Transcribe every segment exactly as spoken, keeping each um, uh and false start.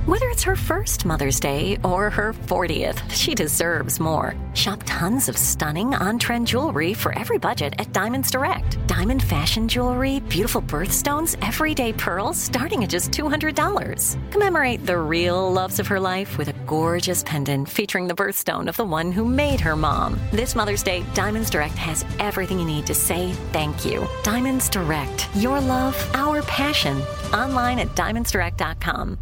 Whether it's her first Mother's Day or her fortieth, she deserves more. Shop tons of stunning on-trend jewelry for every budget at Diamonds Direct. Diamond fashion jewelry, beautiful birthstones, everyday pearls starting at just two hundred dollars. Commemorate the real loves of her life with a gorgeous pendant featuring the birthstone of the one who made her mom. This Mother's Day, Diamonds Direct has everything you need to say thank you. Diamonds Direct. Your love, our passion. Online at diamonds direct dot com.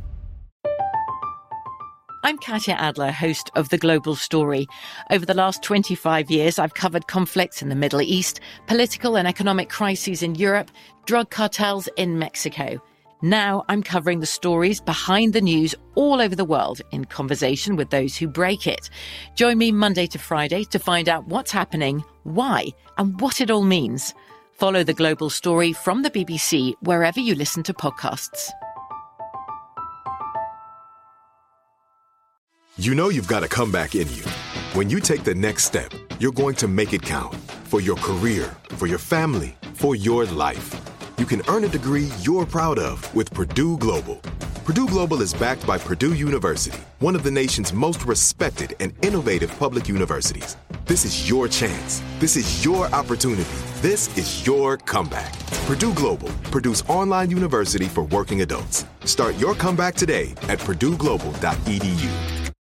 I'm Katya Adler, host of The Global Story. Over the last twenty-five years, I've covered conflicts in the Middle East, political and economic crises in Europe, drug cartels in Mexico. Now I'm covering the stories behind the news all over the world in conversation with those who break it. Join me Monday to Friday to find out what's happening, why, and what it all means. Follow The Global Story from the B B C wherever you listen to podcasts. You know you've got a comeback in you. When you take the next step, you're going to make it count. For your career, for your family, for your life. You can earn a degree you're proud of with Purdue Global. Purdue Global is backed by Purdue University, one of the nation's most respected and innovative public universities. This is your chance. This is your opportunity. This is your comeback. Purdue Global, Purdue's online university for working adults. Start your comeback today at purdue global dot e d u.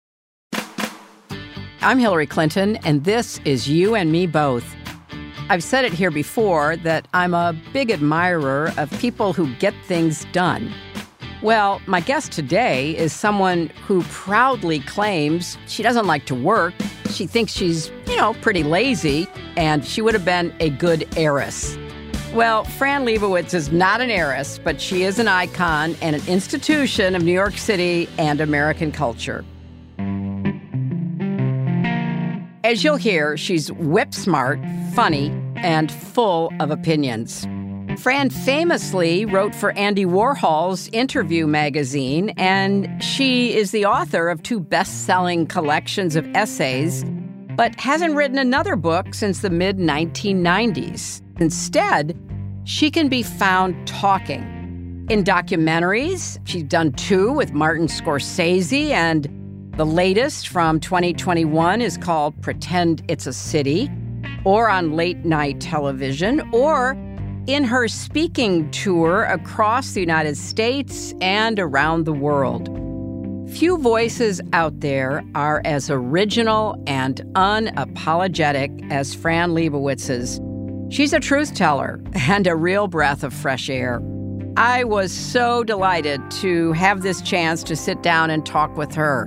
I'm Hillary Clinton, and this is You and Me Both. I've said it here before that I'm a big admirer of people who get things done. Well, my guest today is someone who proudly claims she doesn't like to work. She thinks she's, you know, pretty lazy, and she would have been a good heiress. Well, Fran Lebowitz is not an heiress, but she is an icon and an institution of New York City and American culture. As you'll hear, she's whip-smart, funny, and full of opinions. Fran famously wrote for Andy Warhol's Interview magazine, and she is the author of two best-selling collections of essays, but hasn't written another book since the mid nineteen nineties. Instead, she can be found talking. In documentaries, she's done two with Martin Scorsese, and the latest from twenty twenty-one is called Pretend It's a City, or on late-night television, or in her speaking tour across the United States and around the world. Few voices out there are as original and unapologetic as Fran Lebowitz's. She's a truth teller and a real breath of fresh air. I was so delighted to have this chance to sit down and talk with her.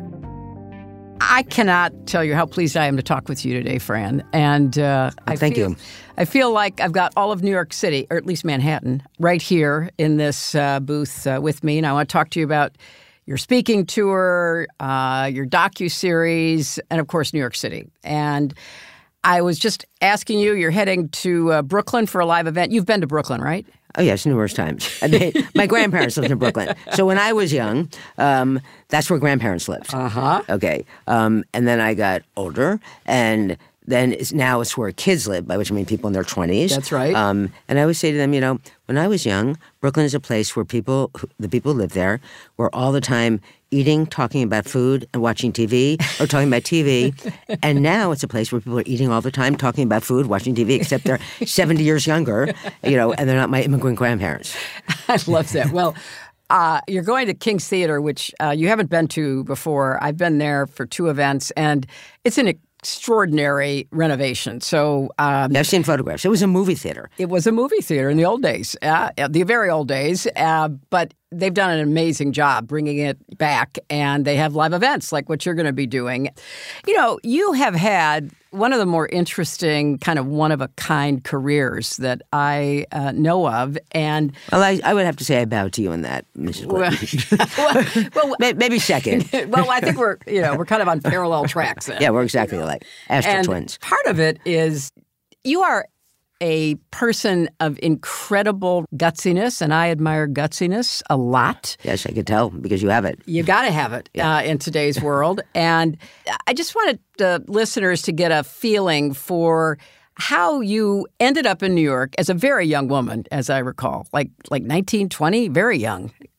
I cannot tell you how pleased I am to talk with you today, Fran. And uh, I thank feel, you. I feel like I've got all of New York City, or at least Manhattan, right here in this uh, booth uh, with me. And I want to talk to you about your speaking tour, uh, your docuseries, and of course, New York City. And I was just asking you, you're heading to uh, Brooklyn for a live event. You've been to Brooklyn, right? Oh, yes, numerous times. I mean, my grandparents lived in Brooklyn. So when I was young, um, that's where grandparents lived. Uh-huh. Okay. Um, and then I got older, and then it's, now it's where kids live, by which I mean people in their twenties. That's right. Um, and I always say to them, you know, when I was young, Brooklyn is a place where people, the people who live there, were all the time eating, talking about food, and watching T V, or talking about T V. And now it's a place where people are eating all the time, talking about food, watching T V, except they're seventy years younger, you know, and they're not my immigrant grandparents. I love that. Well, uh, you're going to King's Theater, which uh, you haven't been to before. I've been there for two events, and it's an extraordinary renovation. So um, I've seen photographs. It was a movie theater. It was a movie theater in the old days, uh, the very old days. Uh, but they've done an amazing job bringing it back, and they have live events like what you're going to be doing. You know, you have had one of the more interesting, kind of one-of-a-kind careers that I uh, know of. And well, I, I would have to say I bow to you in that, Missus Clinton. well, well, maybe second. Well, I think we're, you know, we're kind of on parallel tracks then. Yeah, we're exactly alike. Astro and twins. Part of it is you are a person of incredible gutsiness, and I admire gutsiness a lot. Yes, I could tell, because you have it. You got to have it yeah. uh, in today's world. And I just wanted the listeners to get a feeling for how you ended up in New York as a very young woman, as I recall, like like nineteen, twenty, very young.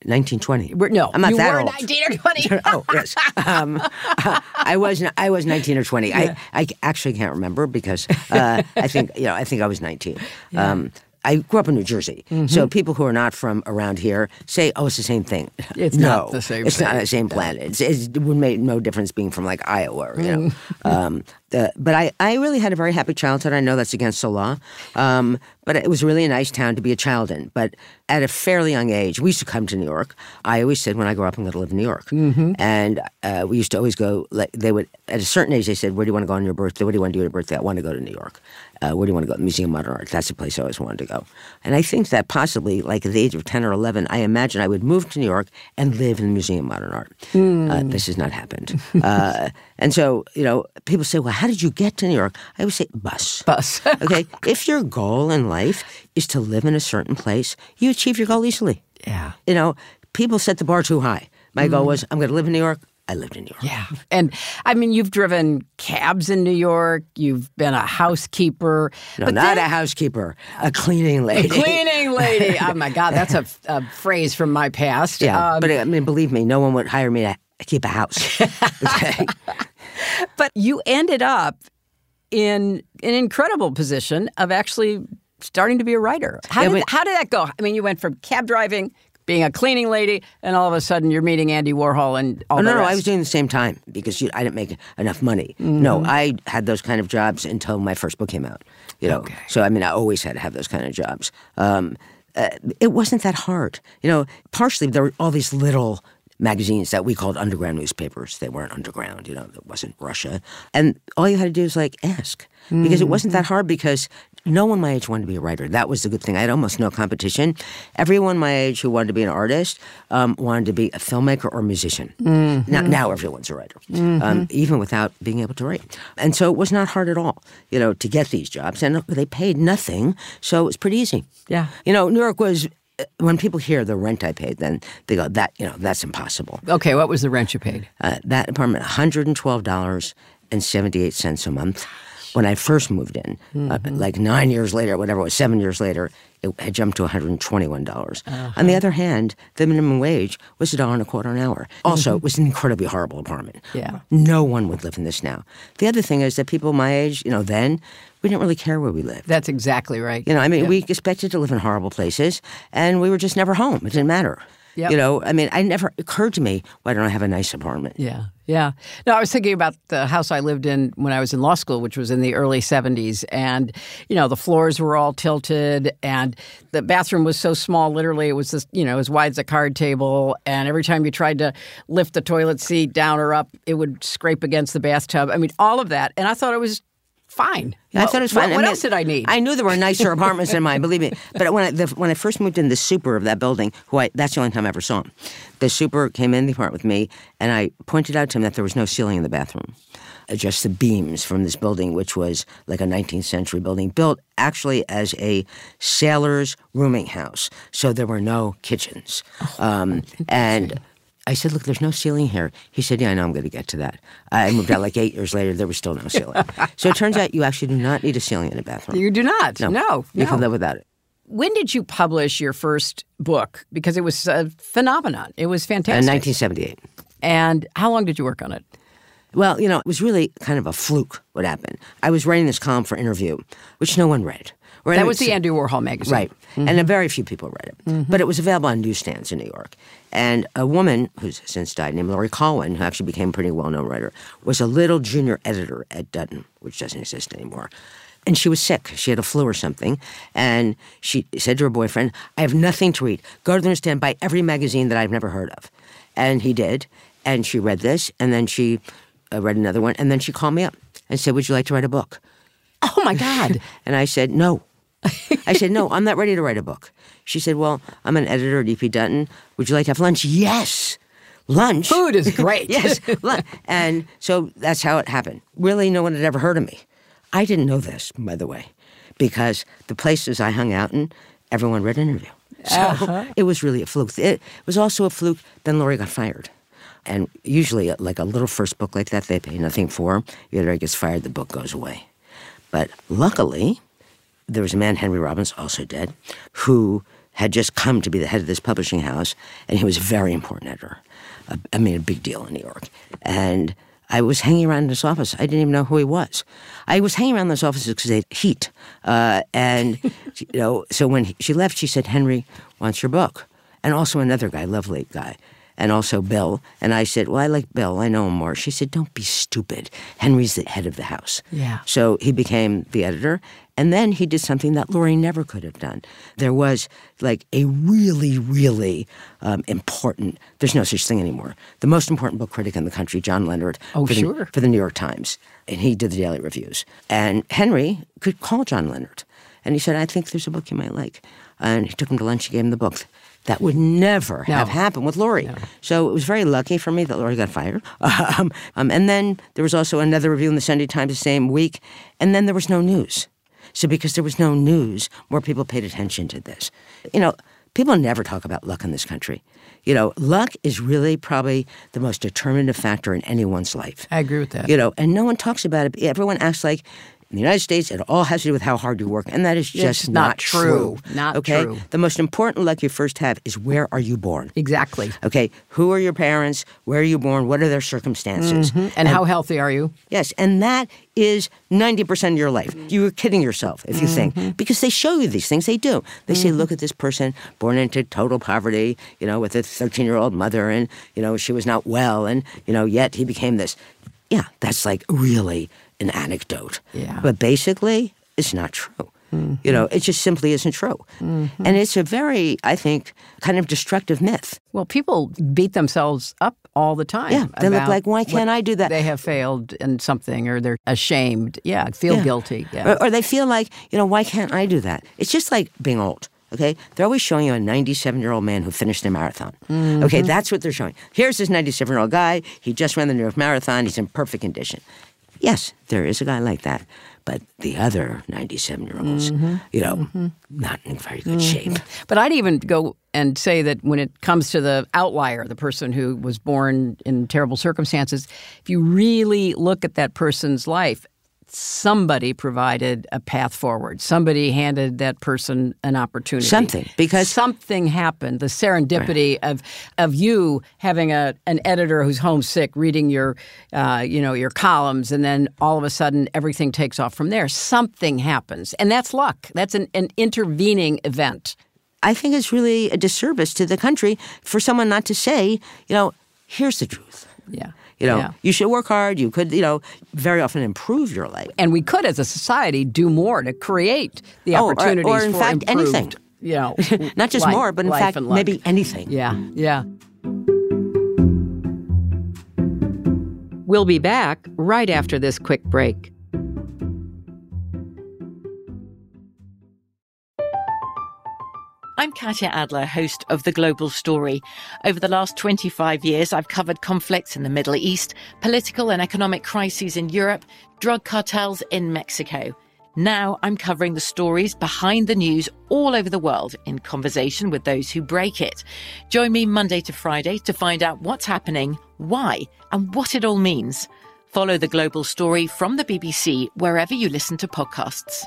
nineteen twenty. We're, no, I'm not you that were old. nineteen or twenty. Oh, yes. Um, I was I was nineteen or twenty. Yeah. I, I actually can't remember because uh, I think you know I think I was nineteen. Yeah. Um, I grew up in New Jersey, mm-hmm. so people who are not from around here say, "Oh, it's the same thing." It's no, not the same. It's thing. not the same planet. It's, it's, it would make no difference being from like Iowa, or, you know. um, the, but I, I really had a very happy childhood. I know that's against the law, um, but it was really a nice town to be a child in. But at a fairly young age, we used to come to New York. I always said, when I grow up, I'm going to live in New York. Mm-hmm. And uh, we used to always go. Like they would at a certain age, they said, "Where do you want to go on your birthday? What do you want to do on your birthday?" I want to go to New York. Uh, where do you want to go? The Museum of Modern Art. That's the place I always wanted to go. And I think that possibly, like at the age of ten or eleven, I imagine I would move to New York and live in the Museum of Modern Art. Mm. Uh, this has not happened. uh, and so, you know, people say, well, how did you get to New York? I always say bus. Bus. Okay? If your goal in life is to live in a certain place, you achieve your goal easily. Yeah. You know, people set the bar too high. My mm. goal was, I'm going to live in New York. I lived in New York. Yeah. And, I mean, you've driven cabs in New York. You've been a housekeeper. No, but not then, a housekeeper. A cleaning lady. A cleaning lady. Oh, my God. That's a, a phrase from my past. Yeah. Um, but, I mean, believe me, no one would hire me to keep a house. Okay. But you ended up in an incredible position of actually starting to be a writer. How, yeah, did, but, how did that go? I mean, you went from cab driving, being a cleaning lady, and all of a sudden you're meeting Andy Warhol and all oh, the no, rest. No, I was doing the same time because you, I didn't make enough money. Mm-hmm. No, I had those kind of jobs until my first book came out. You know, okay. So I mean, I always had to have those kind of jobs. Um, uh, it wasn't that hard. You know, partially there were all these little magazines that we called underground newspapers. They weren't underground, you know, it wasn't Russia. And all you had to do was like ask. Mm-hmm. Because it wasn't that hard because no one my age wanted to be a writer. That was the good thing. I had almost no competition. Everyone my age who wanted to be an artist um, wanted to be a filmmaker or a musician. Mm-hmm. Now, now everyone's a writer, mm-hmm. um, even without being able to write. And so it was not hard at all, you know, to get these jobs. And they paid nothing, so it was pretty easy. Yeah. You know, New York was... When people hear the rent I paid, then they go, "That you know, that's impossible." Okay, what was the rent you paid? Uh, that apartment, one hundred twelve dollars and seventy-eight cents a month. When I first moved in, mm-hmm. uh, like nine years later, whatever it was, seven years later, it had jumped to one hundred twenty-one dollars. Uh-huh. On the other hand, the minimum wage was a dollar and a quarter an hour. Also, mm-hmm. it was an incredibly horrible apartment. Yeah, no one would live in this now. The other thing is that people my age, you know, then. We didn't really care where we lived. That's exactly right. You know, I mean, yep. we expected to live in horrible places, and we were just never home. It didn't matter. Yep. You know, I mean, it never occurred to me, why don't I have a nice apartment? Yeah, yeah. No, I was thinking about the house I lived in when I was in law school, which was in the early seventies. And, you know, the floors were all tilted, and the bathroom was so small, literally, it was just, you know, as wide as a card table. And every time you tried to lift the toilet seat down or up, it would scrape against the bathtub. I mean, all of that. And I thought it was fine. Yeah, I thought it was fine. What, what I mean, else did I need? I knew there were nicer apartments than mine, believe me. But when I, the, when I first moved in, the super of that building, who I, that's the only time I ever saw him, the super came in the apartment with me, and I pointed out to him that there was no ceiling in the bathroom. Uh, just the beams from this building, which was like a nineteenth century building, built actually as a sailor's rooming house. So there were no kitchens. Oh, um, and... I said, look, there's no ceiling here. He said, yeah, I know, I'm going to get to that. I moved out like eight years later. There was still no ceiling. So it turns out you actually do not need a ceiling in a bathroom. You do not. No. No. You no. can live without it. When did you publish your first book? Because it was a phenomenon. It was fantastic. In nineteen seventy-eight. And how long did you work on it? Well, you know, it was really kind of a fluke what happened. I was writing this column for Interview, which no one read. Or that was the Andy Warhol magazine. Right. Mm-hmm. And a very few people read it. Mm-hmm. But it was available on newsstands in New York. And a woman who's since died, named Laurie Colwin, who actually became a pretty well-known writer, was a little junior editor at Dutton, which doesn't exist anymore. And she was sick. She had a flu or something. And she said to her boyfriend, I have nothing to read. Go to the newsstand, buy every magazine that I've never heard of. And he did. And she read this, and then she uh, read another one. And then she called me up and said, would you like to write a book? Oh, my God. And I said, no. I said, no, I'm not ready to write a book. She said, well, I'm an editor at E P Dutton. Would you like to have lunch? Yes. Lunch? Food is great. Yes. And so that's how it happened. Really, no one had ever heard of me. I didn't know this, by the way, because the places I hung out in, everyone read Interview. So uh-huh. It was really a fluke. It was also a fluke. Then Laurie got fired. And usually, like a little first book like that, they pay nothing for. The editor gets fired, the book goes away. But luckily, there was a man, Henry Robbins, also dead, who had just come to be the head of this publishing house, and he was a very important editor. I mean, a big deal in New York. And I was hanging around in his office. I didn't even know who he was. I was hanging around in those offices because they had heat. Uh, and, you know, so when he, she left, she said, Henry wants your book. And also another guy, lovely guy. And also Bill. And I said, well, I like Bill. I know him more. She said, don't be stupid. Henry's the head of the house. Yeah. So he became the editor. And then he did something that Laurie never could have done. There was like a really, really um, important, there's no such thing anymore, the most important book critic in the country, John Leonard, oh, for, the, sure. for the New York Times. And he did the daily reviews. And Henry could call John Leonard. And he said, I think there's a book you might like. And he took him to lunch, he gave him the book. That would never no. have happened with Laurie. No. So it was very lucky for me that Laurie got fired. Um, um, and then there was also another review in the Sunday Times the same week. And then there was no news. So because there was no news, more people paid attention to this. You know, people never talk about luck in this country. You know, luck is really probably the most determinative factor in anyone's life. I agree with that. You know, and no one talks about it. Everyone acts like in the United States, it all has to do with how hard you work, and that is just it's not, not true. true. Not okay? true. The most important luck you first have is where are you born? Exactly. Okay, who are your parents? Where are you born? What are their circumstances? Mm-hmm. And, and how healthy are you? Yes, and that is ninety percent of your life. You're kidding yourself if you mm-hmm. think, because they show you these things. They do. They mm-hmm. say, look at this person born into total poverty, you know, with a thirteen-year-old mother, and, you know, she was not well, and, you know, yet he became this. Yeah, that's like really an anecdote. Yeah. But basically, it's not true. Mm-hmm. You know, it just simply isn't true. Mm-hmm. And it's a very, I think, kind of destructive myth. Well, people beat themselves up all the time. Yeah, they look like, why can't I do that? They have failed in something, or they're ashamed. Yeah, feel yeah. guilty. Yeah. Or, or they feel like, you know, why can't I do that? It's just like being old. Okay? They're always showing you a ninety-seven-year-old man who finished a marathon. Mm-hmm. Okay, that's what they're showing. Here's this ninety-seven-year-old guy. He just ran the New York Marathon. He's in perfect condition. Yes, there is a guy like that. But the other ninety-seven-year-olds, mm-hmm. you know, mm-hmm. not in very good mm-hmm. shape. But I'd even go and say that when it comes to the outlier, the person who was born in terrible circumstances, if you really look at that person's life, somebody provided a path forward. Somebody handed that person an opportunity. Something. Because something happened. The serendipity right. of of you having a an editor who's homesick, reading your uh, you know, your columns, and then all of a sudden everything takes off from there. Something happens. And that's luck. That's an, an intervening event. I think it's really a disservice to the country for someone not to say, you know, here's the truth. Yeah. You know, yeah. you should work hard. You could, you know, very often improve your life. And we could, as a society, do more to create the oh, opportunities or, or in for fact, improved, anything. You know, not just life, more, but in fact, maybe anything. Yeah, yeah. We'll be back right after this quick break. I'm Katya Adler, host of The Global Story. Over the last twenty-five years, I've covered conflicts in the Middle East, political and economic crises in Europe, drug cartels in Mexico. Now I'm covering the stories behind the news all over the world in conversation with those who break it. Join me Monday to Friday to find out what's happening, why, and what it all means. Follow The Global Story from the B B C wherever you listen to podcasts.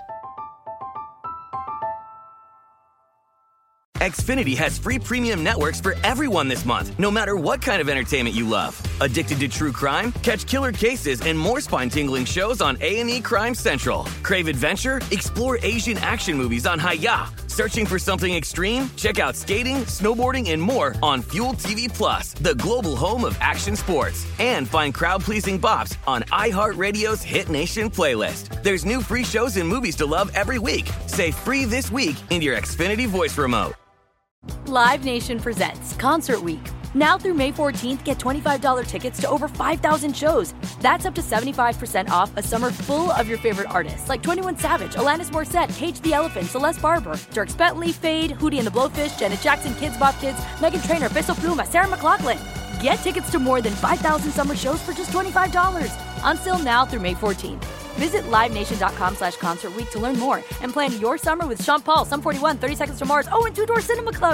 Xfinity has free premium networks for everyone this month, no matter what kind of entertainment you love. Addicted to true crime? Catch killer cases and more spine-tingling shows on A and E Crime Central. Crave adventure? Explore Asian action movies on Hi-Ya. Searching for something extreme? Check out skating, snowboarding, and more on Fuel T V Plus, the global home of action sports. And find crowd-pleasing bops on iHeartRadio's Hit Nation playlist. There's new free shows and movies to love every week. Say free this week in your Xfinity voice remote. Live Nation presents Concert Week. Now through May fourteenth, get twenty-five dollars tickets to over five thousand shows. That's up to seventy-five percent off a summer full of your favorite artists like twenty-one Savage, Alanis Morissette, Cage the Elephant, Celeste Barber, Dierks Bentley, Fade, Hootie and the Blowfish, Janet Jackson, Kids Bop Kids, Meghan Trainor, Peso Pluma, Sarah McLachlan. Get tickets to more than five thousand summer shows for just twenty-five dollars. Until now through May fourteenth. Visit livenation.com slash concert week to learn more and plan your summer with Sean Paul, Sum forty-one, thirty Seconds to Mars, oh, and Two Door Cinema Club.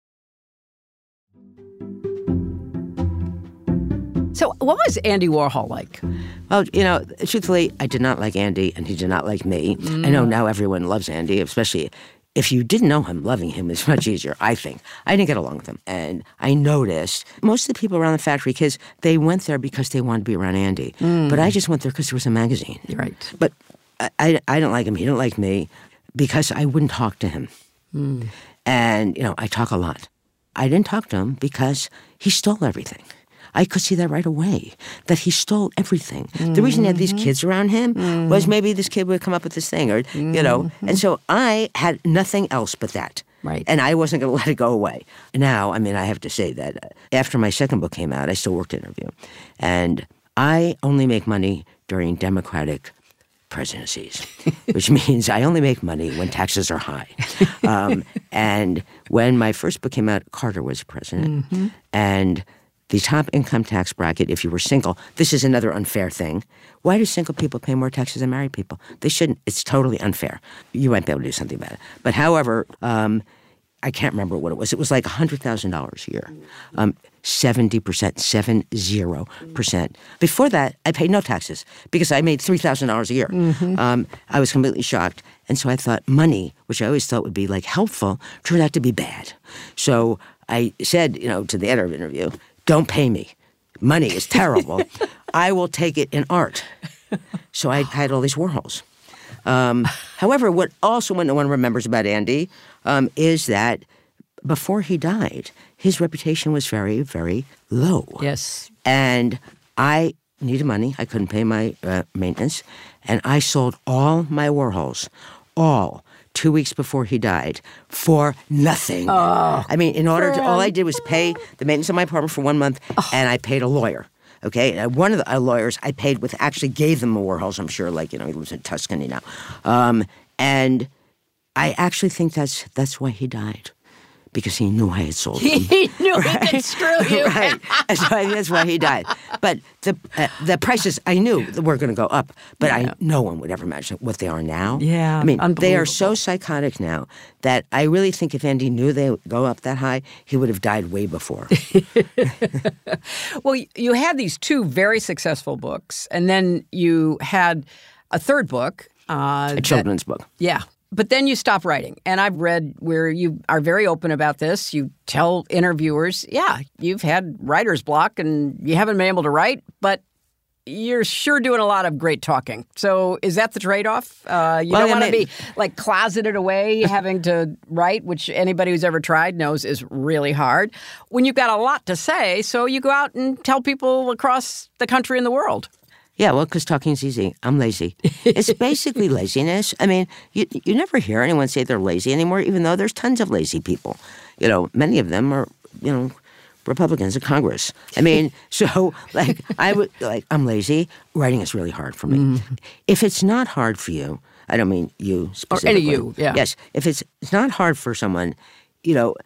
So what was Andy Warhol like? Well, you know, truthfully, I did not like Andy, and he did not like me. Mm. I know now everyone loves Andy, especially if you didn't know him, loving him is much easier, I think. I didn't get along with him. And I noticed most of the people around the factory, kids, they went there because they wanted to be around Andy. Mm. But I just went there because there was a magazine. Right. But I, I, I didn't like him. He didn't like me because I wouldn't talk to him. Mm. And, you know, I talk a lot. I didn't talk to him because he stole everything. I could see that right away, that he stole everything. Mm-hmm. The reason he had these kids around him mm-hmm. was maybe this kid would come up with this thing, or, mm-hmm. you know. And so I had nothing else but that. Right. And I wasn't going to let it go away. Now, I mean, I have to say that after my second book came out, I still worked at Interview. And I only make money during Democratic presidencies, which means I only make money when taxes are high. Um, and when my first book came out, Carter was president. Mm-hmm. And the top income tax bracket, if you were single, this is another unfair thing. Why do single people pay more taxes than married people? They shouldn't. It's totally unfair. You might be able to do something about it. But however, um, I can't remember what it was. It was like one hundred thousand dollars a year. Um, seventy percent, seven zero percent. Before that, I paid no taxes because I made three thousand dollars a year. Mm-hmm. Um, I was completely shocked. And so I thought money, which I always thought would be like helpful, turned out to be bad. So I said, you know, to the editor of Interview, don't pay me. Money is terrible. I will take it in art. So I had all these Warhols. Um, however, what also what no one remembers about Andy um, is that before he died, his reputation was very, very low. Yes. And I needed money. I couldn't pay my uh, maintenance. And I sold all my Warhols, all, two weeks before he died, for nothing. Oh, I mean, in order to, friend. all I did was pay the maintenance of my apartment for one month, oh. and I paid a lawyer. Okay, and one of the uh, lawyers I paid with actually gave them the Warhols. I'm sure, like you know, he lives in Tuscany now, um, and I actually think that's that's why he died. Because he knew I had sold them. He knew right? he could screw you. Right. And so I, that's why he died. But the uh, the prices, I knew were going to go up. But yeah. I no one would ever imagine what they are now. Yeah, I mean, they are so psychotic now that I really think if Andy knew they would go up that high, he would have died way before. Well, you had these two very successful books. And then you had a third book. Uh, a children's that, book. Yeah. But then you stop writing. And I've read where you are very open about this. You tell interviewers, yeah, you've had writer's block and you haven't been able to write, but you're sure doing a lot of great talking. So is that the trade-off? Uh, you well, don't want to mean, be like closeted away having to write, which anybody who's ever tried knows is really hard. When you've got a lot to say, so you go out and tell people across the country and the world. Yeah, well, because talking's easy. I'm lazy. It's basically laziness. I mean, you you never hear anyone say they're lazy anymore, even though there's tons of lazy people. You know, many of them are, you know, Republicans in Congress. I mean, so, like, I would, like, I'm lazy. Writing is really hard for me. Mm-hmm. If it's not hard for you, I don't mean you specifically. Or any you, yeah. Yes. If it's, it's not hard for someone, you know,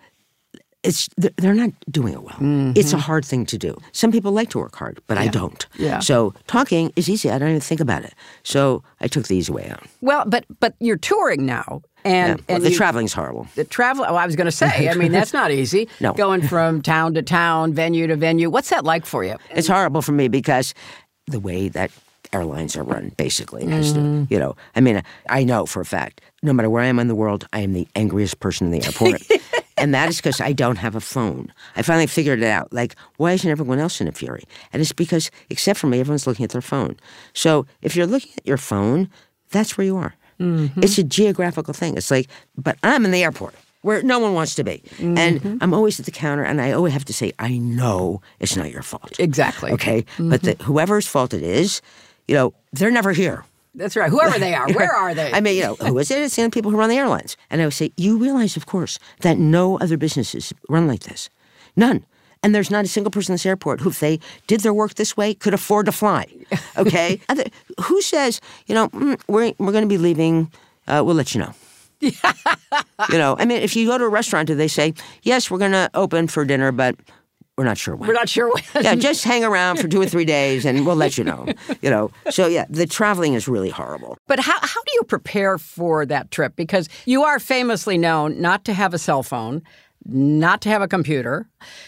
It's they're not doing it well. Mm-hmm. It's a hard thing to do. Some people like to work hard, but yeah. I don't. Yeah. So talking is easy. I don't even think about it. So I took the easy way out. Well, but but you're touring now, and, yeah. well, and the you, traveling's horrible. The travel. Oh, I was going to say. I mean, that's not easy. No. Going from town to town, venue to venue. What's that like for you? It's horrible for me because the way that airlines are run, basically. Mm. To, you know, I mean, I know for a fact, no matter where I am in the world, I am the angriest person in the airport. And that is because I don't have a phone. I finally figured it out. Like, why isn't everyone else in a fury? And it's because, except for me, everyone's looking at their phone. So if you're looking at your phone, that's where you are. Mm-hmm. It's a geographical thing. It's like, but I'm in the airport where no one wants to be. Mm-hmm. And I'm always at the counter, and I always have to say, I know it's not your fault. Exactly. Okay? Mm-hmm. But the, whoever's fault it is, you know, they're never here. That's right. Whoever they are, where are they? I mean, you know, who is it? It's the people who run the airlines. And I would say, you realize, of course, that no other businesses run like this. None. And there's not a single person in this airport who, if they did their work this way, could afford to fly. Okay? Other, who says, you know, mm, we're, we're going to be leaving, uh, we'll let you know. You know, I mean, if you go to a restaurant, do they say, yes, we're going to open for dinner, but we're not sure when. We're not sure when. Yeah, just hang around for two or three days and we'll let you know. You know, so yeah, the traveling is really horrible. But how how do you prepare for that trip? Because you are famously known not to have a cell phone, not to have a computer.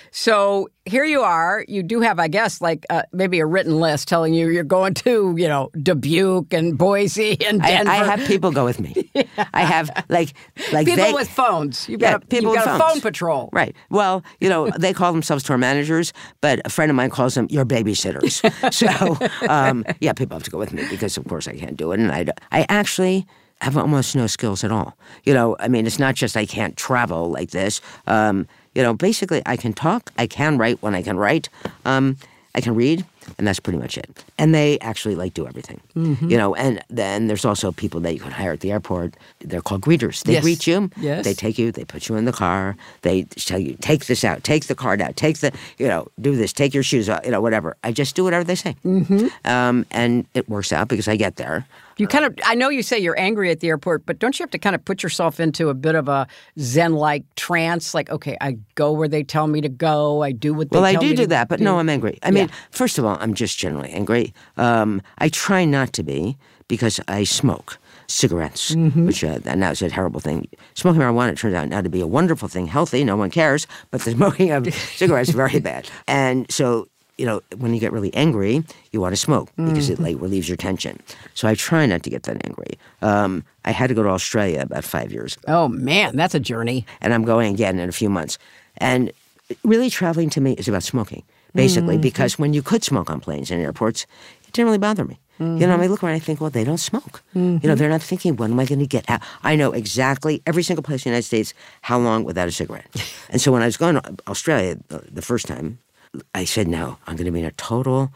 So here you are. You do have, I guess, like uh, maybe a written list telling you you're going to, you know, Dubuque and Boise and Denver. I, I have people go with me. yeah. I have like like people they, with phones. You've yeah, got a, people you've got with a phones. phone patrol. Right. Well, you know, they call themselves tour managers, but a friend of mine calls them your babysitters. so, um, yeah, people have to go with me because, of course, I can't do it. And I, I actually have almost no skills at all. You know, I mean, it's not just I can't travel like this. Um, you know, basically, I can talk. I can write when I can write. Um, I can read, and that's pretty much it. And they actually, like, do everything. Mm-hmm. You know, and then there's also people that you can hire at the airport. They're called greeters. They yes. greet you. Yes. They take you. They put you in the car. They tell you, take this out. Take the card out. Take the, you know, do this. Take your shoes out. You know, whatever. I just do whatever they say. Mm-hmm. Um, and it works out because I get there. You kind of, I know you say you're angry at the airport, but don't you have to kind of put yourself into a bit of a Zen-like trance? Like, okay, I go where they tell me to go. I do what they well, tell me to do. Well, I do do that, but do. no, I'm angry. I mean, yeah. first of all, I'm just generally angry. Um, I try not to be because I smoke cigarettes, mm-hmm. which uh, now is a terrible thing. Smoking marijuana turns out now to be a wonderful thing, healthy, no one cares, but the smoking of cigarettes is very bad. And so, you know, when you get really angry, you want to smoke because mm-hmm. it like relieves your tension. So I try not to get that angry. Um, I had to go to Australia about five years ago. Oh, man, that's a journey. And I'm going again in a few months. And really traveling to me is about smoking, basically, mm-hmm. because when you could smoke on planes and airports, it didn't really bother me. Mm-hmm. You know, I look around and I think, well, they don't smoke. Mm-hmm. You know, they're not thinking, when am I going to get out? I know exactly every single place in the United States how long without a cigarette. And so when I was going to Australia the, the first time, I said, no, I'm going to be in a total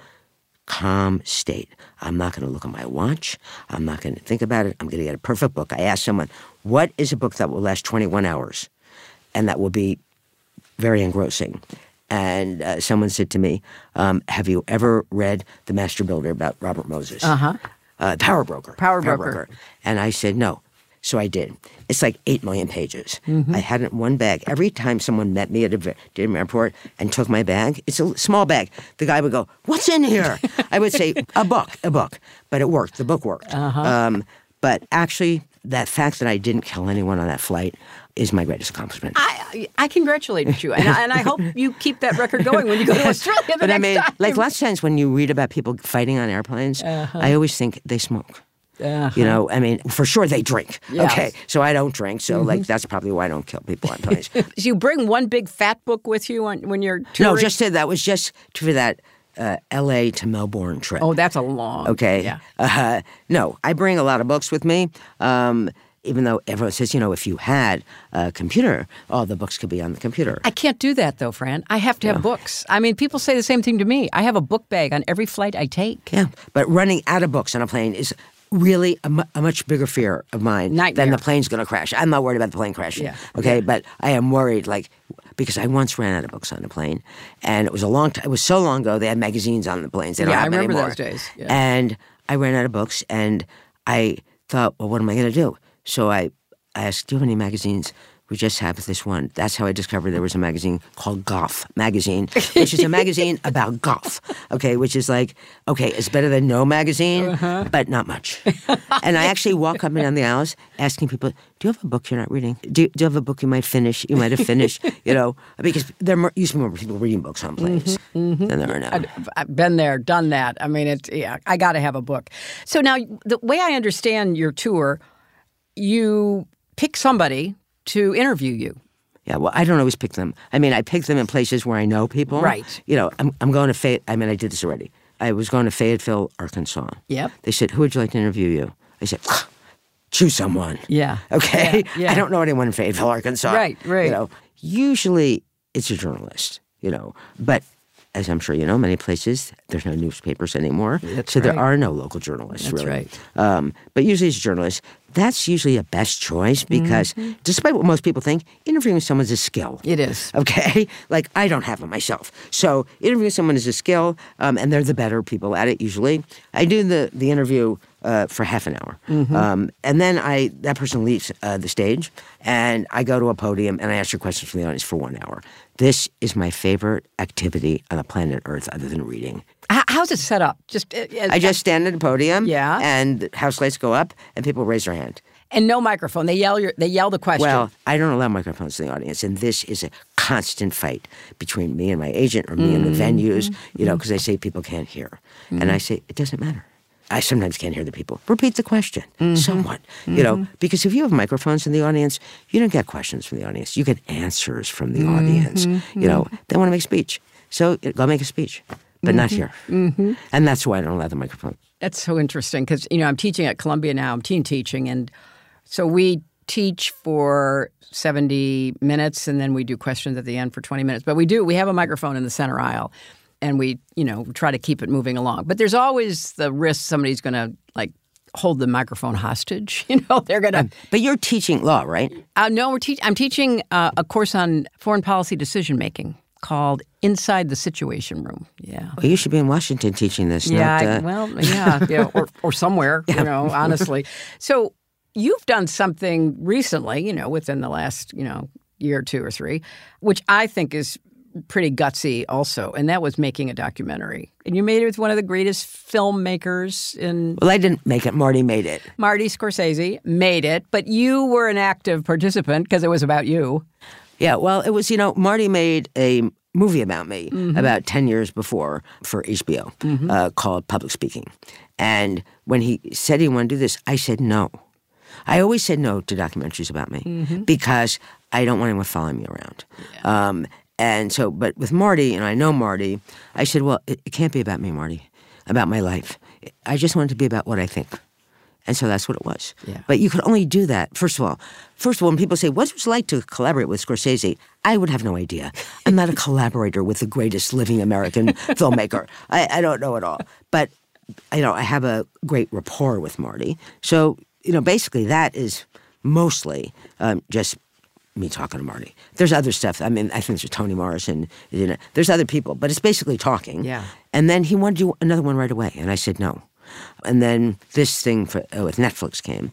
calm state. I'm not going to look at my watch. I'm not going to think about it. I'm going to get a perfect book. I asked someone, what is a book that will last twenty-one hours and that will be very engrossing? And uh, someone said to me, um, have you ever read The Master Builder about Robert Moses? Uh-huh. Uh, Power Broker. Power, Power Broker. Broker. And I said, no. So I did. It's like eight million pages. Mm-hmm. I had it in one bag. Every time someone met me at a airport and took my bag, it's a small bag, the guy would go, what's in here? I would say, a book, a book. But it worked. The book worked. Uh-huh. Um, but actually, that fact that I didn't kill anyone on that flight is my greatest accomplishment. I I congratulate you, and I, and I hope you keep that record going when you go to Australia the but next I mean, time. like lots of times when you read about people fighting on airplanes, uh-huh. I always think they smoke. Uh-huh. You know, I mean, for sure they drink. Yes. Okay, so I don't drink, so mm-hmm. like that's probably why I don't kill people on planes. So you bring one big fat book with you on, when you're touring? No, just to, that was just for that uh, L A to Melbourne trip. Oh, that's a long. Okay. Yeah. Uh, no, I bring a lot of books with me. Um, even though everyone says, you know, if you had a computer, all the books could be on the computer. I can't do that, though, Fran. I have to have yeah. books. I mean, people say the same thing to me. I have a book bag on every flight I take. Yeah, but running out of books on a plane is really a, mu- a much bigger fear of mine Nightmare. than the plane's going to crash. I'm not worried about the plane crashing, Yeah. okay? Yeah. But I am worried, like, because I once ran out of books on the plane, and it was a long time. It was so long ago, they had magazines on the planes. They don't Yeah, I have remember anymore. those days. Yeah. And I ran out of books, and I thought, well, what am I going to do? So I I asked, do you have any magazines? We just have this one. That's how I discovered there was a magazine called Golf Magazine, which is a magazine about golf, okay, which is like, okay, it's better than no magazine, uh-huh. but not much. And I actually walk up and down the aisles asking people, do you have a book you're not reading? Do you, do you have a book you might finish, you might have finished, you know, because there more, used to be more people reading books on planes mm-hmm, mm-hmm. than there are now. I've, I've been there, done that. I mean, it's, yeah, I got to have a book. So now, the way I understand your tour, you pick somebody to interview you. Yeah, well, I don't always pick them. I mean, I pick them in places where I know people. Right. You know, I'm I'm going to Fayette. I mean, I did this already. I was going to Fayetteville, Arkansas. Yep. They said, who would you like to interview you? I said, choose someone. Yeah. Okay? Yeah, yeah. I don't know anyone in Fayetteville, Arkansas. Right, right. You know, usually it's a journalist, you know. But as I'm sure you know, many places, there's no newspapers anymore. That's so right. there are no local journalists, That's really. right. Um, but usually it's a journalist. That's usually a best choice because mm-hmm. despite what most people think, interviewing someone is a skill. It is. Okay? Like, I don't have it myself. So interviewing someone is a skill, um, and they're the better people at it usually. I do the, the interview uh, for half an hour. Mm-hmm. Um, and then I that person leaves uh, the stage, and I go to a podium, and I answer questions from the audience for one hour. This is my favorite activity on the planet Earth other than reading. How's it set up? Just uh, I just stand at a podium, yeah. and house lights go up, and people raise their hand. And no microphone. They yell your, They yell the question. Well, I don't allow microphones in the audience, and this is a constant fight between me and my agent or me mm-hmm. and the venues, you know, because they say people can't hear. Mm-hmm. And I say, it doesn't matter. I sometimes can't hear the people. Repeat the question, mm-hmm. somewhat, mm-hmm. you know, because if you have microphones in the audience, you don't get questions from the audience. You get answers from the mm-hmm. audience. Mm-hmm. You know, they want to make speech. So go make a speech, but mm-hmm. not here. Mm-hmm. And that's why I don't allow the microphone. That's so interesting because, you know, I'm teaching at Columbia now. I'm teen teaching, and so we teach for seventy minutes, and then we do questions at the end for twenty minutes. But we do, we have a microphone in the center aisle, and we, you know, try to keep it moving along. But there's always the risk somebody's going to, like, hold the microphone hostage. You know, they're going to... Um, but you're teaching law, right? Uh, no, we're te- I'm teaching uh, a course on foreign policy decision-making called Inside the Situation Room. Yeah. Well, you should be in Washington teaching this. Yeah, not, uh... well, yeah, yeah or, or somewhere, yeah. you know, honestly. So... You've done something recently, you know, within the last, you know, year or two or three, which I think is pretty gutsy also, and that was making a documentary. And you made it with one of the greatest filmmakers in... Well, I didn't make it. Marty made it. Marty Scorsese made it, but you were an active participant because it was about you. Yeah, well, it was, you know, Marty made a movie about me mm-hmm. about ten years before for H B O mm-hmm. uh, called Public Speaking. And when he said he wanted to do this, I said no. I always said no to documentaries about me mm-hmm. because I don't want anyone following me around. Yeah. Um, and so, but with Marty, and I know Marty, I said, well, it, it can't be about me, Marty, about my life. I just want it to be about what I think. And so that's what it was. Yeah. But you could only do that, first of all. First of all, when people say, what was it like to collaborate with Scorsese? I would have no idea. I'm not a collaborator with the greatest living American filmmaker. I, I don't know at all. But, you know, I have a great rapport with Marty. So... You know, basically that is mostly um, just me talking to Marty. There's other stuff. I mean, I think there's Toni Morrison. You know, there's other people, but it's basically talking. Yeah. And then he wanted to do another one right away, and I said no. And then this thing for, uh, with Netflix came,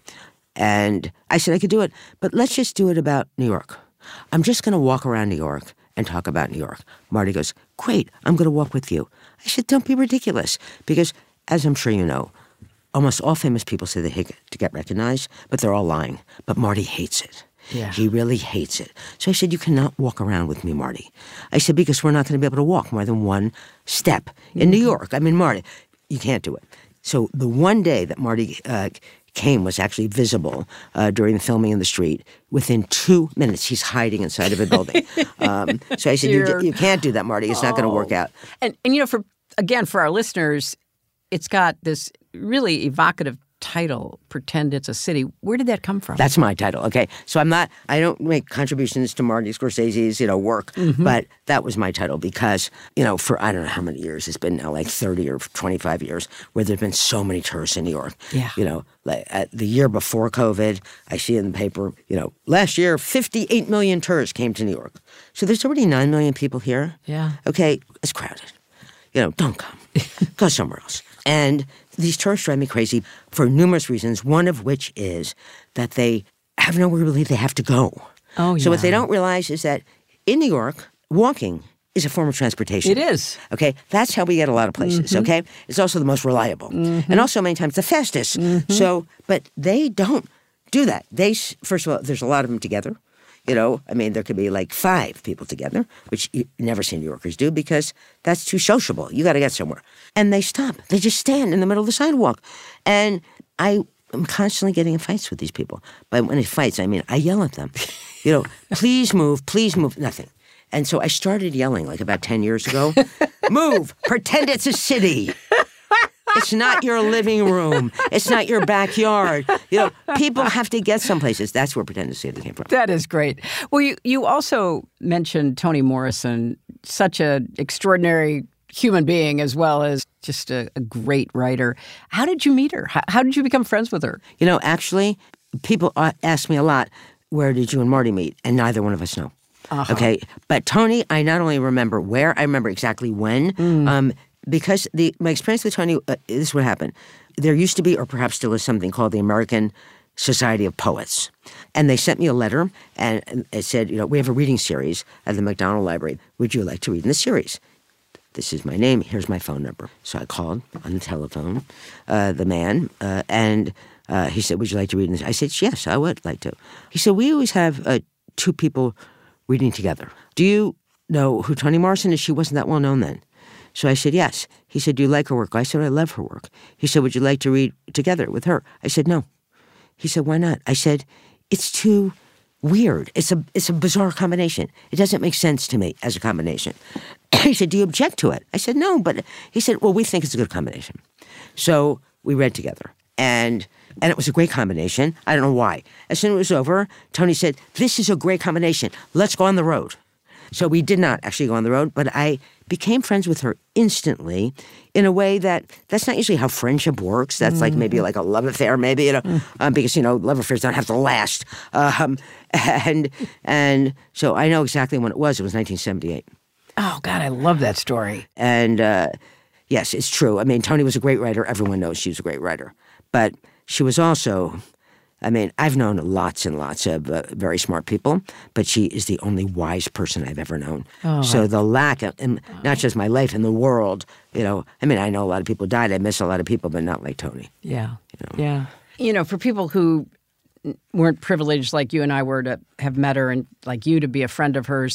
and I said I could do it, but let's just do it about New York. I'm just going to walk around New York and talk about New York. Marty goes, great, I'm going to walk with you. I said, don't be ridiculous, because as I'm sure you know, almost all famous people say they hate to get recognized, but they're all lying. But Marty hates it. Yeah. He really hates it. So I said, you cannot walk around with me, Marty. I said, because we're not going to be able to walk more than one step in New York. I mean, Marty, you can't do it. So the one day that Marty uh, came was actually visible uh, during the filming in the street. Within two minutes, he's hiding inside of a building. um, so I said, you, you can't do that, Marty. It's oh. not going to work out. And, and, you know, for again, for our listeners, it's got this really evocative title, Pretend It's a City. Where did that come from? That's my title, okay? So I'm not, I don't make contributions to Marty Scorsese's, you know, work, mm-hmm. but that was my title because, you know, for I don't know how many years, it's been now like thirty or twenty-five years where there've been so many tourists in New York. Yeah. You know, like at the year before COVID, I see in the paper, you know, last year, fifty-eight million tourists came to New York. So there's already nine million people here. Yeah. Okay, it's crowded. You know, don't come. Go somewhere else. And these tourists drive me crazy for numerous reasons, one of which is that they have nowhere really they have to go. Oh, yeah. So what they don't realize is that in New York, walking is a form of transportation. It is. Okay? That's how we get a lot of places, mm-hmm. okay? It's also the most reliable. Mm-hmm. And also many times the fastest. Mm-hmm. So, but they don't do that. They, first of all, there's a lot of them together. You know, I mean, there could be like five people together, which you never see New Yorkers do because that's too sociable. You got to get somewhere. And they stop. They just stand in the middle of the sidewalk. And I am constantly getting in fights with these people. But when it fights, I mean, I yell at them. You know, please move, please move, nothing. And so I started yelling like about ten years ago, move, pretend it's a city. It's not your living room. It's not your backyard. You know, people have to get some places. That's where Pretend to See It came from. That is great. Well, you, you also mentioned Toni Morrison, such an extraordinary human being as well as just a, a great writer. How did you meet her? How, how did you become friends with her? You know, actually, people ask me a lot, where did you and Marty meet? And neither one of us know. Uh-huh. Okay, but Toni, I not only remember where, I remember exactly when. Mm. Um, Because the my experience with Toni, uh, this is what happened. There used to be, or perhaps still is, something called the American Society of Poets. And they sent me a letter, and it said, you know, we have a reading series at the McDonald Library. Would you like to read in the series? This is my name. Here's my phone number. So I called on the telephone, uh, the man, uh, and uh, he said, would you like to read this? I said, yes, I would like to. He said, we always have uh, two people reading together. Do you know who Toni Morrison is? She wasn't that well known then. So I said, yes. He said, do you like her work? I said, I love her work. He said, would you like to read together with her? I said, no. He said, why not? I said, it's too weird. It's a it's a bizarre combination. It doesn't make sense to me as a combination. He said, do you object to it? I said, no. But he said, well, we think it's a good combination. So we read together. And and it was a great combination. I don't know why. As soon as it was over, Toni said, this is a great combination. Let's go on the road. So we did not actually go on the road, but I became friends with her instantly in a way that that's not usually how friendship works. That's mm-hmm. like maybe like a love affair, maybe, you know, mm. um, because, you know, love affairs don't have to last. Um, and and so I know exactly when it was. It was nineteen seventy-eight. Oh, God, I love that story. And uh, yes, it's true. I mean, Toni was a great writer. Everyone knows she was a great writer. But she was also... I mean, I've known lots and lots of uh, very smart people, but she is the only wise person I've ever known. Oh, so the lack of, and not just my life in the world, you know, I mean, I know a lot of people died. I miss a lot of people, but not like Toni. Yeah, you know? yeah. You know, for people who weren't privileged like you and I were to have met her and like you to be a friend of hers,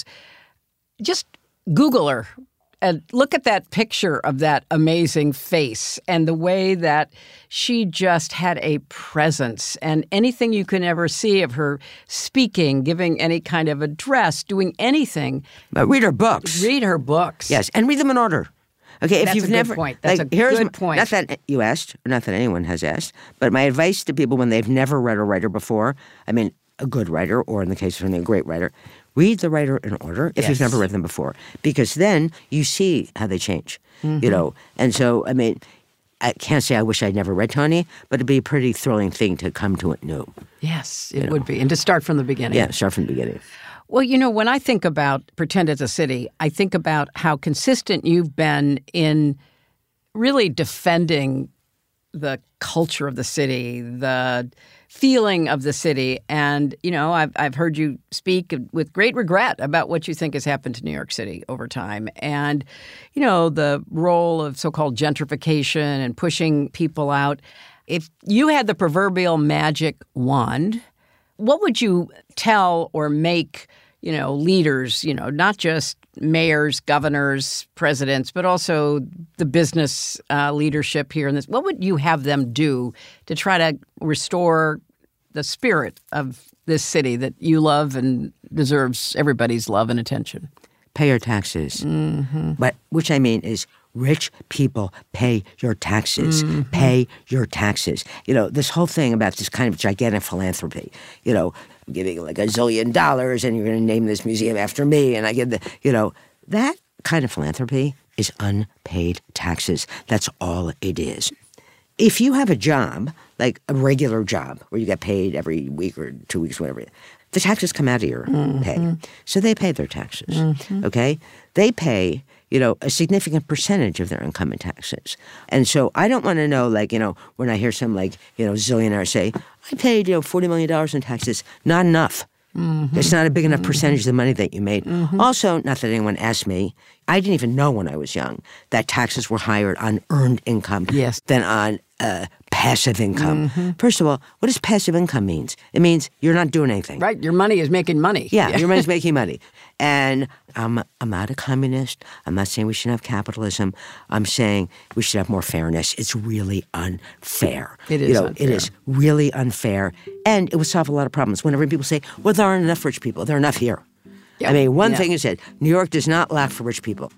just Google her. And look at that picture of that amazing face and the way that she just had a presence and anything you can ever see of her speaking, giving any kind of address, doing anything. But read her books. Read her books. Yes, and read them in order. Okay, if That's you've a good never, point. That's like, a here's good my, point. Not that you asked, or not that anyone has asked, but my advice to people when they've never read a writer before, I mean, a good writer, or in the case of something, a great writer, read the writer in order if yes. you've never read them before, because then you see how they change, mm-hmm. you know. And so, I mean, I can't say I wish I'd never read Toni, but it'd be a pretty thrilling thing to come to it new. Yes, it would know. be. And to start from the beginning. Yeah, start from the beginning. Well, you know, when I think about Pretend It's a City, I think about how consistent you've been in really defending the culture of the city, the feeling of the city. And, you know, I've I've heard you speak with great regret about what you think has happened to New York City over time. And, you know, the role of so-called gentrification and pushing people out. If you had the proverbial magic wand, what would you tell or make, you know, leaders, you know, not just mayors, governors, presidents, but also the business uh, leadership here in this? What would you have them do to try to restore the spirit of this city that you love and deserves everybody's love and attention? Pay your taxes. Mm-hmm. But which I mean is rich people pay your taxes. Mm-hmm. Pay your taxes. You know, this whole thing about this kind of gigantic philanthropy, you know, giving like a zillion dollars and you're going to name this museum after me and I give the, you know, that kind of philanthropy is unpaid taxes. That's all it is. If you have a job, like a regular job where you get paid every week or two weeks, whatever, the taxes come out of your mm-hmm. pay. So they pay their taxes, mm-hmm. okay? They pay, you know, a significant percentage of their income in taxes. And so I don't want to know, like, you know, when I hear some, like, you know, zillionaire say, I paid, you know, forty million dollars in taxes. Not enough. Mm-hmm. It's not a big enough percentage of the money that you made. Mm-hmm. Also, not that anyone asked me, I didn't even know when I was young that taxes were higher on earned income yes. than on uh, passive income. Mm-hmm. First of all, what does passive income mean? It means you're not doing anything. Right. Your money is making money. Yeah, yeah. Your money's making money. And I'm, I'm not a communist. I'm not saying we shouldn't have capitalism. I'm saying we should have more fairness. It's really unfair. It is you know, unfair. It is really unfair. And it would solve a lot of problems. Whenever people say, well, there aren't enough rich people. There are enough here. Yep. I mean, one yeah. thing is that New York does not lack for rich people.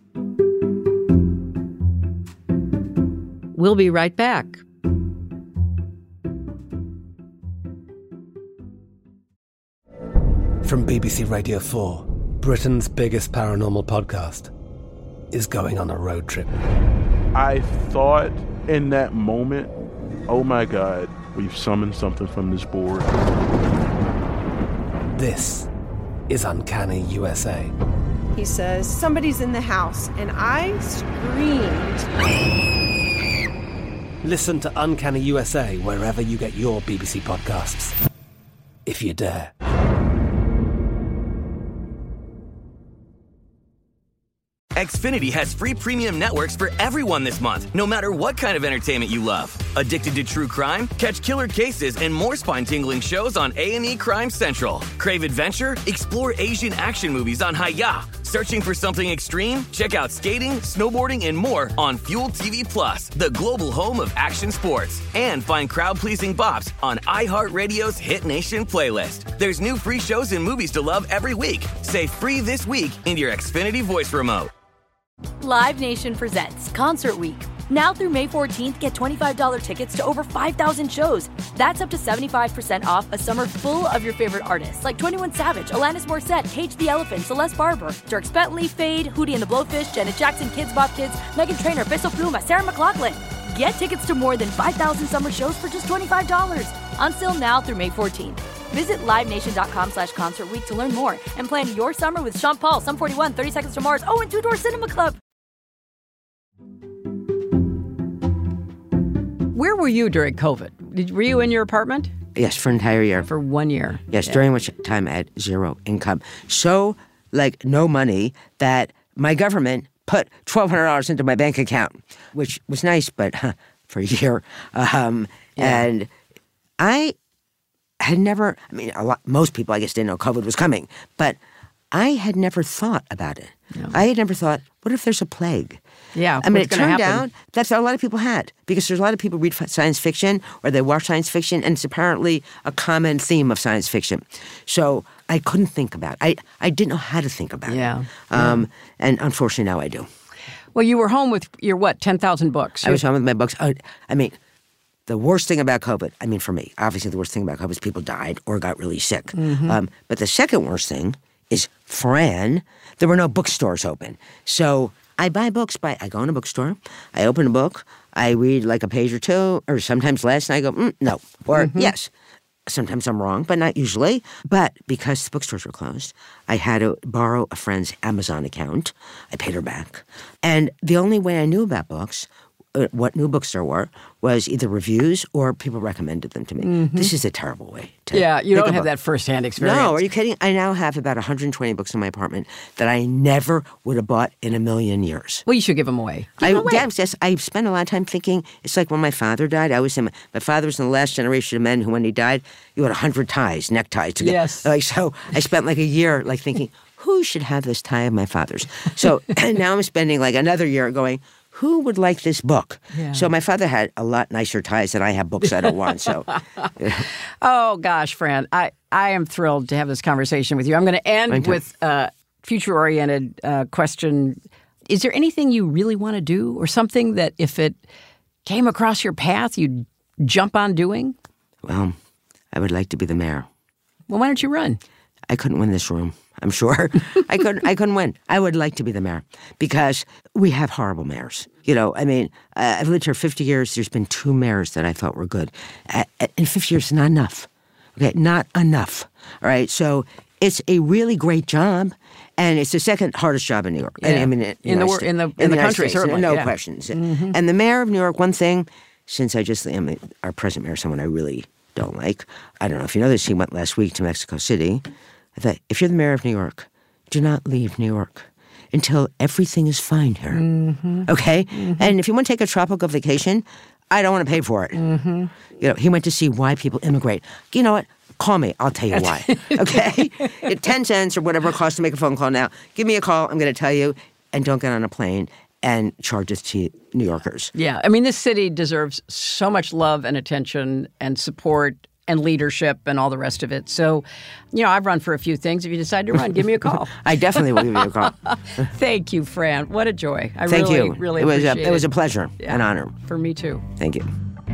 We'll be right back. From B B C Radio four, Britain's biggest paranormal podcast is going on a road trip. I thought in that moment, oh my God, we've summoned something from this board. This is Uncanny U S A. He says, somebody's in the house, and I screamed. Listen to Uncanny U S A wherever you get your B B C podcasts, if you dare. Xfinity has free premium networks for everyone this month, no matter what kind of entertainment you love. Addicted to true crime? Catch killer cases and more spine-tingling shows on A and E Crime Central. Crave adventure? Explore Asian action movies on Hi-Ya. Searching for something extreme? Check out skating, snowboarding, and more on Fuel T V Plus, the global home of action sports. And find crowd-pleasing bops on iHeartRadio's Hit Nation playlist. There's new free shows and movies to love every week. Say free this week in your Xfinity voice remote. Live Nation presents Concert Week. Now through May fourteenth, get twenty-five dollars tickets to over five thousand shows. That's up to seventy-five percent off a summer full of your favorite artists like twenty-one Savage, Alanis Morissette, Cage the Elephant, Celeste Barber, Dierks Bentley, Fade, Hootie and the Blowfish, Janet Jackson, Kids Bop Kids, Meghan Trainor, Bissell Pluma, Sarah McLachlan. Get tickets to more than five thousand summer shows for just twenty-five dollars. Until now through May fourteenth. Visit livenation.com slash concert week to learn more and plan your summer with Sean Paul, Sum forty-one, thirty Seconds to Mars, oh, and Two Door Cinema Club. Where were you during COVID? Did, were you in your apartment? Yes, for an entire year. For one year. Yes, yeah. During which time I had zero income. So, like, no money that my government put twelve hundred dollars into my bank account, which was nice, but huh, for a year. Um, yeah. And I had never, I mean, a lot, most people, I guess, didn't know COVID was coming, but I had never thought about it. No. I had never thought, what if there's a plague? Yeah, I mean, it turned happen? out that's what a lot of people had, because there's a lot of people read science fiction or they watch science fiction, and it's apparently a common theme of science fiction. So I couldn't think about it. I, I didn't know how to think about yeah. it. Um, yeah. And unfortunately, now I do. Well, you were home with your, what, ten thousand books? I was home with my books. I, I mean, the worst thing about COVID, I mean, for me, obviously the worst thing about COVID is people died or got really sick. Mm-hmm. Um, but the second worst thing is Fran, there were no bookstores open. So I buy books by, I go in a bookstore, I open a book, I read like a page or two, or sometimes less, and I go, mm, no, or mm-hmm. yes. Sometimes I'm wrong, but not usually. But because the bookstores were closed, I had to borrow a friend's Amazon account. I paid her back. And the only way I knew about books, uh, what new books there were, was either reviews or people recommended them to me. Mm-hmm. This is a terrible way to Yeah, you don't have book. that firsthand experience. No, are you kidding? I now have about one hundred twenty books in my apartment that I never would have bought in a million years. Well, you should give them away. Give I, them away. Yes, yes, I spent a lot of time thinking, it's like when my father died. I was in, my father was in the last generation of men who, when he died, you had one hundred ties, neckties. To get, yes. Like, so I spent like a year like thinking, who should have this tie of my father's? So now I'm spending like another year going, who would like this book? Yeah. So my father had a lot nicer ties than I have books I don't want. So, you know. Oh, gosh, Fran, I, I am thrilled to have this conversation with you. I'm going to end Thank with a future-oriented uh, question. Is there anything you really want to do, or something that if it came across your path, you'd jump on doing? Well, I would like to be the mayor. Well, why don't you run? I couldn't win this room. I'm sure. I couldn't I couldn't win. I would like to be the mayor because we have horrible mayors. You know, I mean, uh, I've lived here fifty years. There's been two mayors that I thought were good. Uh, in fifty years, not enough. Okay, not enough. All right, so it's a really great job, and it's the second hardest job in New York. Yeah. I mean, in, in the United in the in, in the, the country, States, certainly, no yeah. questions. Mm-hmm. And the mayor of New York, one thing, since I just am our present mayor, someone I really don't like. I don't know if you know this. He went last week to Mexico City. I thought, if you're the mayor of New York, do not leave New York until everything is fine here. Mm-hmm. Okay? Mm-hmm. And if you want to take a tropical vacation, I don't want to pay for it. Mm-hmm. You know, he went to see why people immigrate. You know what? Call me. I'll tell you why. Okay? At ten cents or whatever it costs to make a phone call now, give me a call. I'm going to tell you. And don't get on a plane and charge it to New Yorkers. Yeah. I mean, this city deserves so much love and attention and support and leadership and all the rest of it. So, you know, I've run for a few things. If you decide to run, give me a call. I definitely will give you a call. Thank you, Fran. What a joy. I Thank really, you. really it was appreciate a, it. It was a pleasure, yeah. an honor. For me, too. Thank you.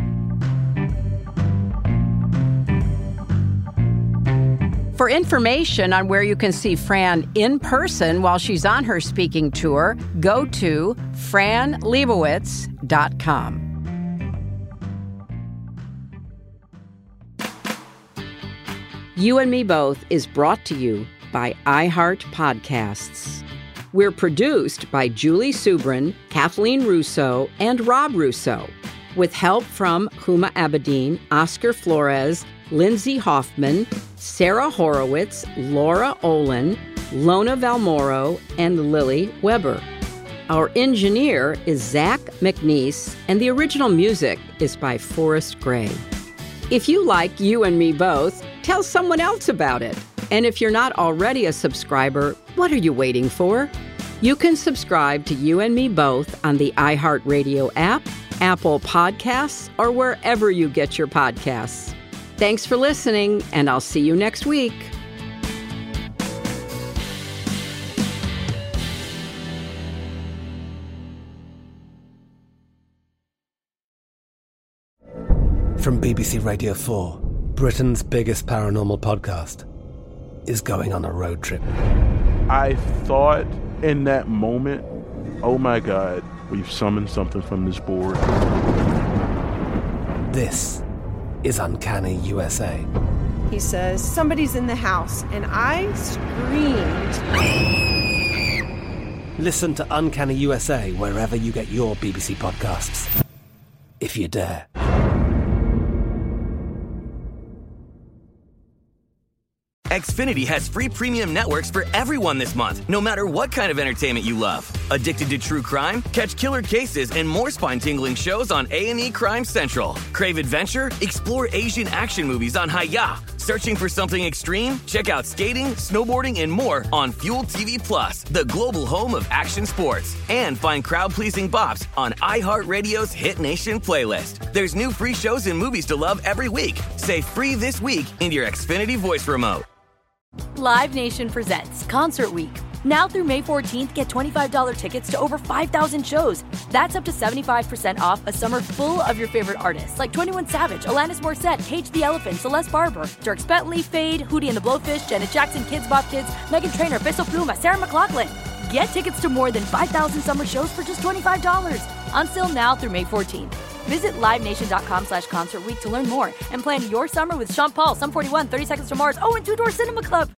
For information on where you can see Fran in person while she's on her speaking tour, go to fran lebowitz dot com. You and Me Both is brought to you by iHeart Podcasts. We're produced by Julie Subrin, Kathleen Russo, and Rob Russo, with help from Huma Abedin, Oscar Flores, Lindsay Hoffman, Sarah Horowitz, Laura Olin, Lona Valmoro, and Lily Weber. Our engineer is Zach McNeese, and the original music is by Forrest Gray. If you like You and Me Both, tell someone else about it. And if you're not already a subscriber, what are you waiting for? You can subscribe to You and Me Both on the iHeartRadio app, Apple Podcasts, or wherever you get your podcasts. Thanks for listening, and I'll see you next week. From B B C Radio four, Britain's biggest paranormal podcast is going on a road trip. I thought in that moment, oh my God, we've summoned something from this board. This is Uncanny U S A. He says, somebody's in the house, and I screamed. Listen to Uncanny U S A wherever you get your B B C podcasts, if you dare. Xfinity has free premium networks for everyone this month, no matter what kind of entertainment you love. Addicted to true crime? Catch killer cases and more spine-tingling shows on A and E Crime Central. Crave adventure? Explore Asian action movies on Hi-Ya. Searching for something extreme? Check out skating, snowboarding, and more on Fuel T V Plus, the global home of action sports. And find crowd-pleasing bops on iHeartRadio's Hit Nation playlist. There's new free shows and movies to love every week. Say free this week in your Xfinity voice remote. Live Nation presents Concert Week. Now through May fourteenth, get twenty-five dollars tickets to over five thousand shows. That's up to seventy-five percent off a summer full of your favorite artists like twenty-one Savage, Alanis Morissette, Cage the Elephant, Celeste Barber, Dierks Bentley, Fade, Hootie and the Blowfish, Janet Jackson, Kidz Bop Kids, Meghan Trainor, Peso Pluma, Sarah McLachlan. Get tickets to more than five thousand summer shows for just twenty-five dollars. On sale now through May fourteenth. Visit livenation.com slash concert week to learn more and plan your summer with Sean Paul, Sum forty-one, thirty Seconds to Mars, oh, and Two Door Cinema Club.